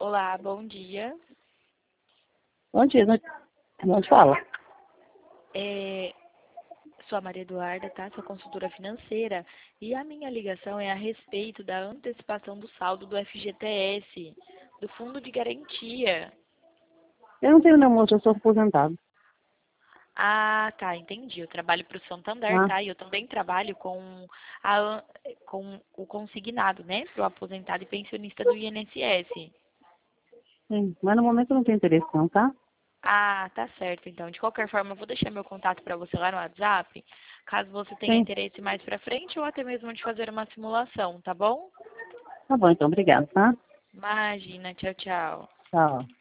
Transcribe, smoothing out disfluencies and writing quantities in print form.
Olá, bom dia. Bom dia, não te fala. Sou a Maria Eduarda, tá? Sou consultora financeira. E a minha ligação é a respeito da antecipação do saldo do FGTS, do Fundo de Garantia. Eu não tenho nenhum moço, eu sou aposentado. Ah, tá, entendi. Eu trabalho para o Santander, Ah, tá? E eu também trabalho com o consignado, né? Para o aposentado e pensionista do INSS. sim. Mas no momento eu não tenho interesse não, tá? Ah, tá certo, então. De qualquer forma, eu vou deixar meu contato para você lá no WhatsApp, caso você tenha Sim. interesse mais para frente ou até mesmo de fazer uma simulação, tá bom? Tá bom, então, obrigado, tá? Imagina, tchau, tchau. Tchau.